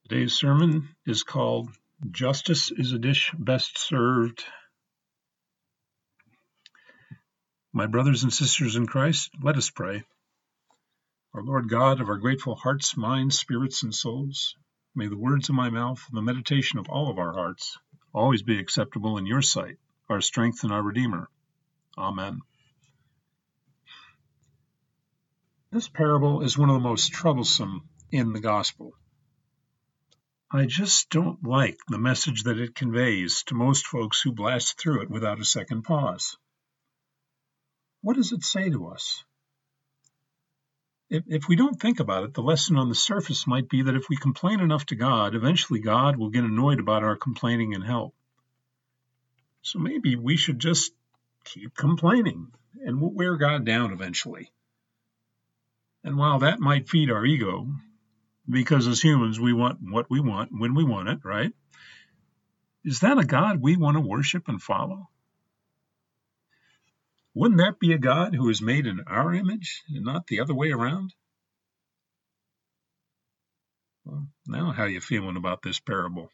Today's sermon is called Justice is a Dish Best Served. My brothers and sisters in Christ, let us pray. Our Lord God, of our grateful hearts, minds, spirits, and souls, may the words of my mouth and the meditation of all of our hearts always be acceptable in your sight, our strength and our Redeemer. Amen. This parable is one of the most troublesome in the gospel. I just don't like the message that it conveys to most folks who blast through it without a second pause. What does it say to us? If we don't think about it, the lesson on the surface might be that if we complain enough to God, eventually God will get annoyed about our complaining and help. So maybe we should just keep complaining, and we'll wear God down eventually. And while that might feed our ego, because as humans we want what we want when we want it, right? Is that a God we want to worship and follow? Wouldn't that be a God who is made in our image and not the other way around? Well, now how are you feeling about this parable?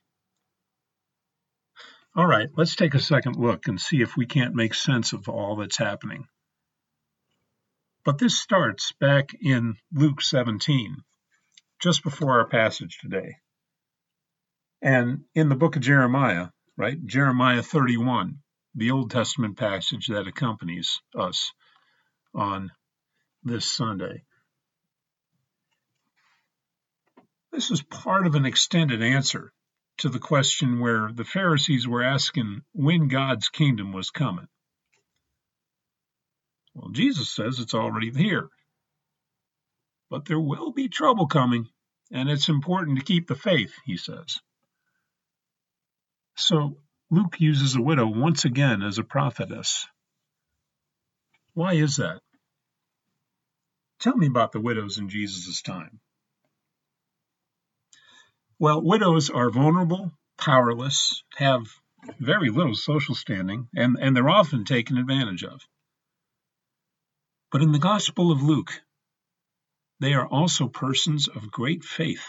All right, let's take a second look and see if we can't make sense of all that's happening. But this starts back in Luke 17, just before our passage today. And in the book of Jeremiah, right, Jeremiah 31, the Old Testament passage that accompanies us on this Sunday. This is part of an extended answer to the question where the Pharisees were asking when God's kingdom was coming. Well, Jesus says it's already here. But there will be trouble coming, and it's important to keep the faith, he says. So Luke uses a widow once again as a prophetess. Why is that? Tell me about the widows in Jesus' time. Well, widows are vulnerable, powerless, have very little social standing, and they're often taken advantage of. But in the Gospel of Luke, they are also persons of great faith.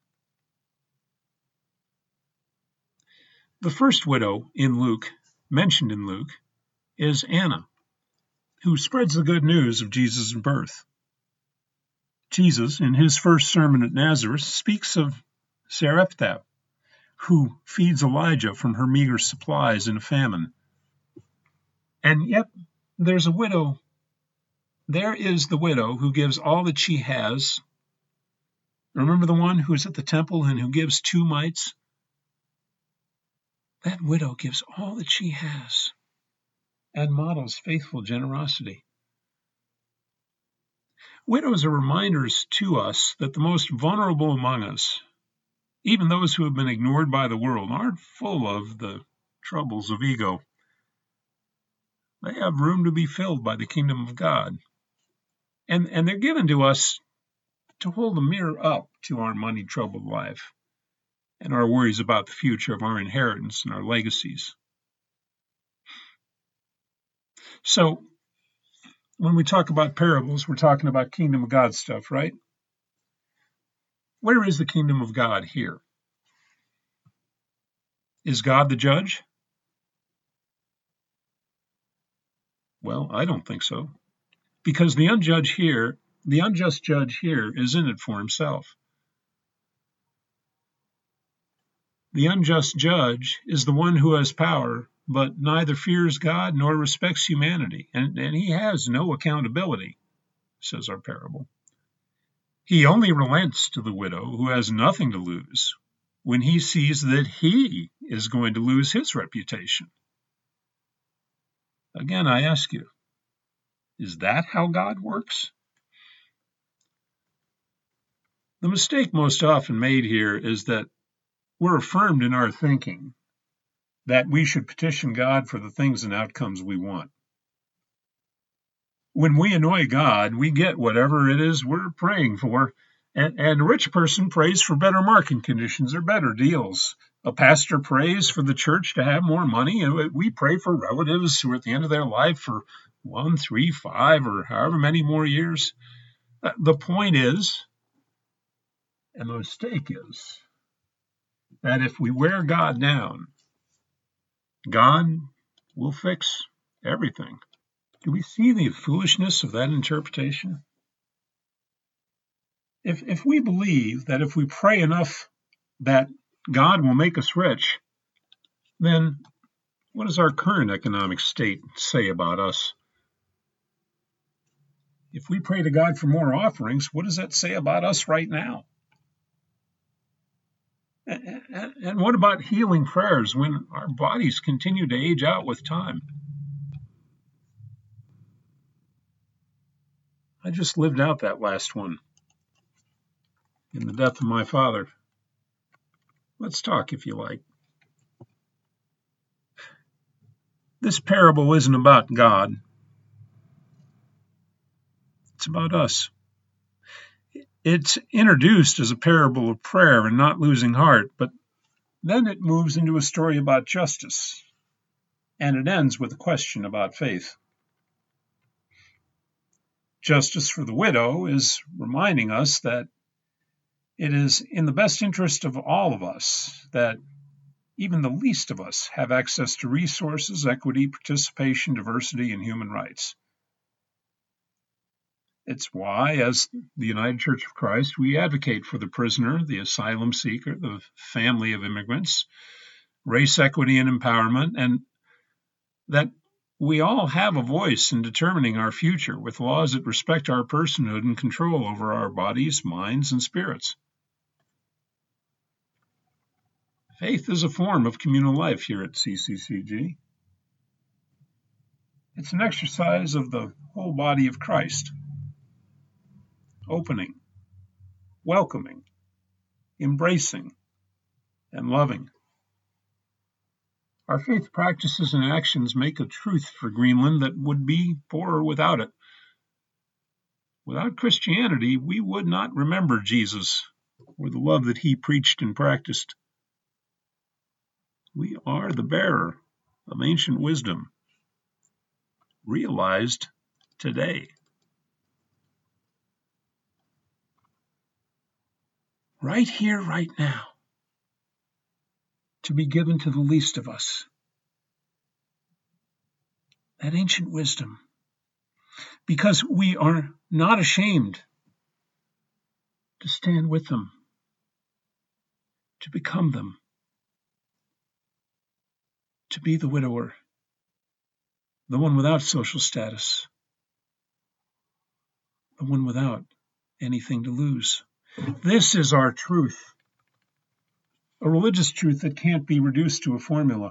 The first widow mentioned in Luke, is Anna, who spreads the good news of Jesus' birth. Jesus, in his first sermon at Nazareth, speaks of Sarepta, who feeds Elijah from her meager supplies in a famine. And yet, there is the widow who gives all that she has. Remember the one who is at the temple and who gives 2 mites? That widow gives all that she has and models faithful generosity. Widows are reminders to us that the most vulnerable among us, even those who have been ignored by the world, aren't full of the troubles of ego. They have room to be filled by the kingdom of God. And they're given to us to hold the mirror up to our money-troubled life and our worries about the future of our inheritance and our legacies. So, when we talk about parables, we're talking about kingdom of God stuff, right? Where is the kingdom of God here? Is God the judge? Well, I don't think so. Because the unjust judge here is in it for himself. The unjust judge is the one who has power, but neither fears God nor respects humanity, and he has no accountability, says our parable. He only relents to the widow who has nothing to lose when he sees that he is going to lose his reputation. Again, I ask you, is that how God works? The mistake most often made here is that we're affirmed in our thinking that we should petition God for the things and outcomes we want. When we annoy God, we get whatever it is we're praying for, and a rich person prays for better market conditions or better deals. A pastor prays for the church to have more money, and we pray for relatives who are at the end of their life for 1, 3, 5, or however many more years. The point is, and the mistake is, that if we wear God down, God will fix everything. Do we see the foolishness of that interpretation? If we believe that if we pray enough that God will make us rich, then what does our current economic state say about us? If we pray to God for more offerings, what does that say about us right now? And what about healing prayers when our bodies continue to age out with time? I just lived out that last one in the death of my father. Let's talk if you like. This parable isn't about God. It's about us. It's introduced as a parable of prayer and not losing heart, but then it moves into a story about justice, and it ends with a question about faith. Justice for the widow is reminding us that it is in the best interest of all of us that even the least of us have access to resources, equity, participation, diversity, and human rights. It's why, as the United Church of Christ, we advocate for the prisoner, the asylum seeker, the family of immigrants, race equity and empowerment, and that we all have a voice in determining our future with laws that respect our personhood and control over our bodies, minds, and spirits. Faith is a form of communal life here at CCCG. It's an exercise of the whole body of Christ. Opening, welcoming, embracing, and loving. Our faith practices and actions make a truth for Greenland that would be poorer without it. Without Christianity, we would not remember Jesus or the love that he preached and practiced. We are the bearer of ancient wisdom, realized today. Right here, right now, to be given to the least of us. That ancient wisdom. Because we are not ashamed to stand with them, to become them, to be the widower, the one without social status, the one without anything to lose. This is our truth, a religious truth that can't be reduced to a formula.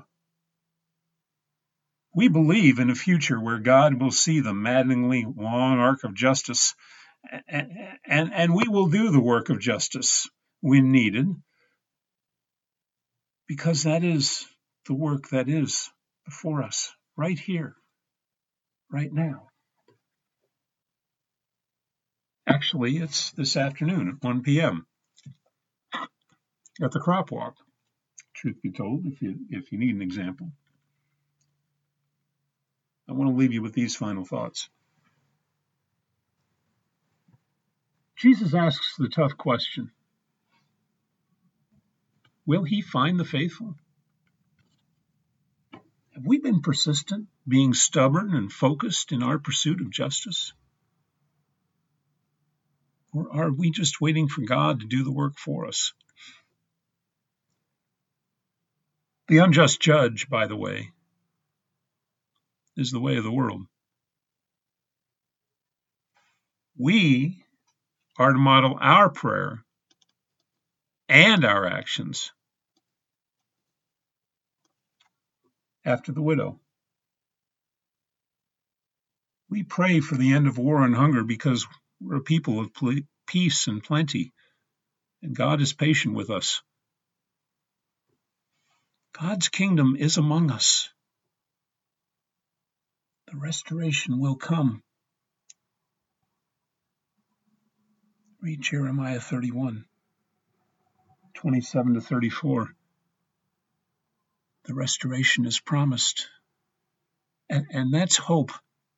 We believe in a future where God will see the maddeningly long arc of justice, and we will do the work of justice when needed, because that is the work that is before us, right here, right now. Actually, it's this afternoon at 1 p.m. at the Crop Walk, truth be told, if you need an example. I want to leave you with these final thoughts. Jesus asks the tough question, will he find the faithful? Have we been persistent, being stubborn and focused in our pursuit of justice? Or are we just waiting for God to do the work for us? The unjust judge, by the way, is the way of the world. We are to model our prayer and our actions after the widow. We pray for the end of war and hunger because we're a people of peace and plenty, and God is patient with us. God's kingdom is among us. The restoration will come. Read Jeremiah 31, 27 to 34. The restoration is promised. And that's hope.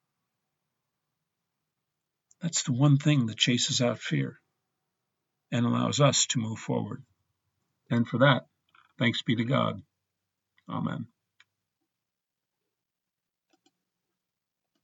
That's the one thing that chases out fear and allows us to move forward. And for that, Thanks be to God. Amen.